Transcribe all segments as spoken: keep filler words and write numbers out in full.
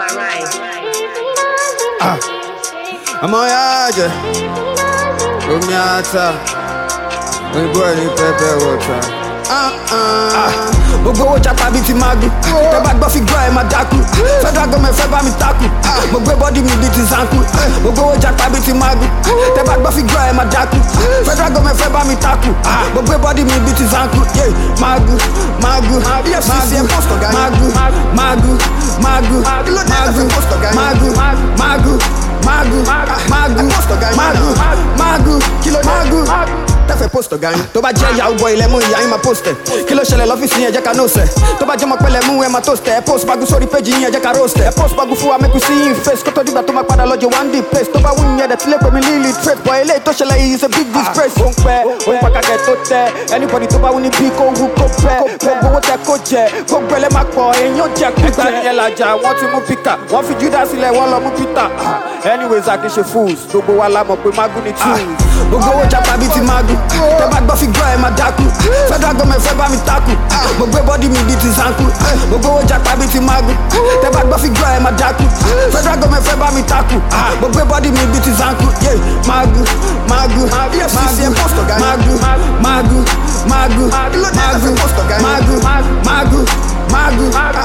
Ah, I'm on yaje. Rumiata. We burn it pepper water. Ah ah. Gbogbo owó japa bíi ti magu. Tẹ́ bá gbọ́ fi gbọ́ ẹ máa dákú. Federal government fẹ́ bá mi takú. Mo gbé bọ́dí mi bíi ti zanku. Gbogbo owó japa bíi ti magu. Tẹ́ bá gbọ́ fi gbọ́ ẹ máa dákú. Federal government fẹ́ bá mi takú. Mo gbé bọ́dí mi bíi ti zanku. Magu, magu, magu, magu, magu, magu, magu, magu, magu, magu, magu, magu, magu, kilo magu. Tẹ́fẹ̀ post ọ̀gá yín. Tó bá jẹ́ ìyàwó bọ̀ ilẹ̀ mú ìyá yín máa post ẹ̀. Kí ló ṣẹlẹ̀ lọ́fíìsì yín ẹ jẹ́ ká know sẹ̀. Tó bá jẹ́ ọmọ pẹ̀lẹ́ mú ẹ máa toast ẹ̀. Ẹ post bagu sórí péjì yín ẹ jẹ́ ká roast ẹ̀. Ẹ post bagu fún wa make we see yín face. Kó tó dìgbà tó máa padà lọ́jọ́ one day place. Tó bá wù yín ẹ̀dẹ̀ tí lè pè mí lílì trade. Bọ̀ eléyìí tó ṣẹlẹ̀ yìí is a big disgrace. Ó ń pẹ́, ó ń pa kàkẹ́ tó tẹ́. Anybody tó bá wù ní bí kò wù kó pẹ́. Gbogbo owó tẹ kó jẹ. Gbogbo ẹlẹ́ máa pọ̀ èèyàn jẹ kú jẹ. Ẹgbẹ́ nìyẹn làjà wọ́n ti mú Peter. Wọ́n fi Judas sílẹ̀ wọ́n lọ mú Peter. Anyways a kì í ṣe fools. Gbogbo wa la mọ̀ pé magu ni tools. Gbogbo owó japa bíi ti magu. Tẹ́ bá gbọ́ fi gbọ́ ẹ máa dákú. Federal government fẹ́ bá mi takú. Mo gbé bọ́dí mi bíi ti zanku. Gbogbo owó japa bíi ti magu. Tẹ́ bá gbọ́ fi gbọ́ ẹ máa dákú. Federal government fẹ́ bá mi takú. Mo gbé bọ́dí mi bíi ti zanku. Magu, magu, magu, magu, magu, magu, magu, magu, magu, magu,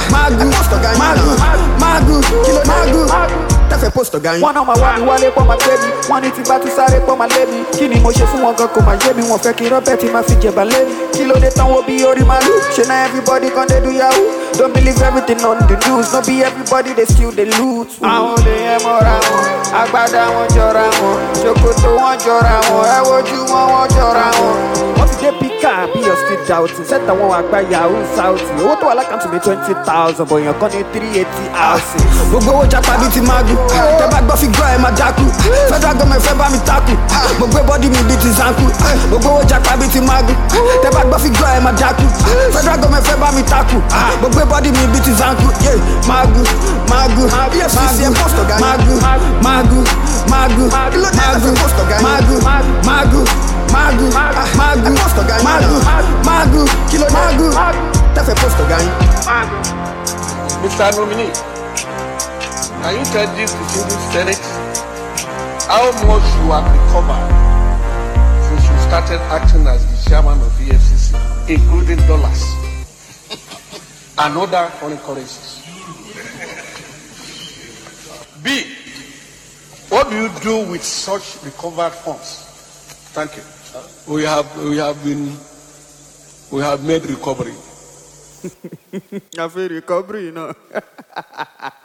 magu, magu, kilo magu. Tẹ́fẹ̀ post ọ̀gá yín. Wọ́n náà máa wá mi wálé pọ́ máa gbé mi. Wọ́n ní tí bá tún sáré pọ́ máa lé mi. Kí ni mo ṣe fún wọn gan kò máa yé mi. Wọ́n fẹ́ kí rọ́bẹ̀tì máa fi jẹ̀bà lé mi. Kí ló dé tán wo bí orí màálù? Ṣé na everybody kan dé do yahoo? Don't believe everything on the news. No be everybody dey steal dey loot. Àwọn olè yẹn mọ́ra wọn. Agbádá wọn jọra wọn. Ṣòkòtò wọn jọra wọn. Ẹ wojú wọn wọn jọra wọn. Wọ́n ti dé píkà bí your street doubting. Sẹ́tà wọn àgbà yahoo sáùtì. Owó tó wà lákàntì mi twenty thousand. Bọ̀yàn kan ní three eighty houses. Gbogbo owó japa bíi ti magu. Tẹ́ bá gbọ́ fi gbọ́ ẹ máa dákú. Federal government fẹ́ bá mi takú. Mo gbé bọ́dí mi bíi ti zanku. Gbogbo owó japa bíi ti magu. Tẹ́ bá gbọ́ fi gbọ́ ẹ máa dákú. Federal government fẹ́ bá mi takú. Mo gbé bọ́dí mi bíi ti zanku. Magu, magu, magu, magu, magu, magu, magu, magu, magu, magu, magu, magu, kilo magu. Tẹ́fẹ̀ post ọ̀gá yín. Mister Nominee, can you tell this distinguished Senate how much you have recovered since you started acting as the chairman of E F C C, including dollars and other foreign currencies? B, what do you do with such recovered funds? Thank you. We have we have been we have made recovery. I feel recovery, you know.